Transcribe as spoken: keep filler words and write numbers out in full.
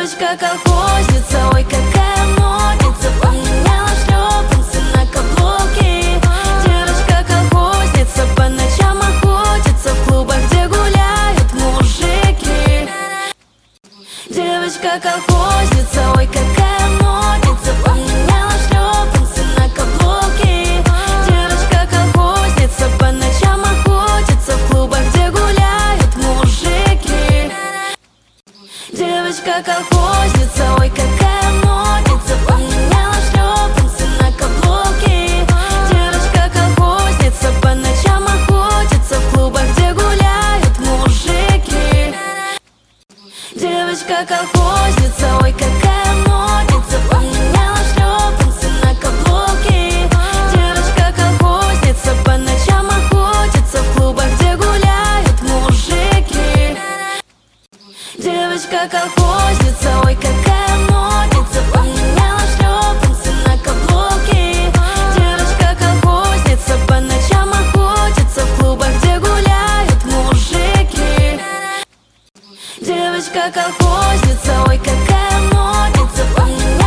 Девочка-колхозница, ой, какая модница, поменяла шлепанцы на каблуки. Девочка-колхозница по ночам охотится в клубах, где гуляют мужики. Девочка-колхозница, ой, какая модница, поменяла шлепанцы на каблуки. Девочка-колхозница по ночам охотится в клубах, где гуляют мужики. Девочка-колхозница, ой, какая модница, поменяла шлепанцы на каблуки. Девочка-колхозница по ночам охотится в клубах, где гуляют мужики. Девочка-колхозница, ой, какая модница, поменяла шлепанцы на каблуки. Девочка-колхозница по ночам охотится в клубах, где гуляют мужики. Девочка-колхозница, ой, какая модница, поменяла шлепанцы на каблуки. Девочка-колхозница по ночам охотится в клубах, где гуляют мужики. Девочка-колхозница, ой, какая модница, поменяла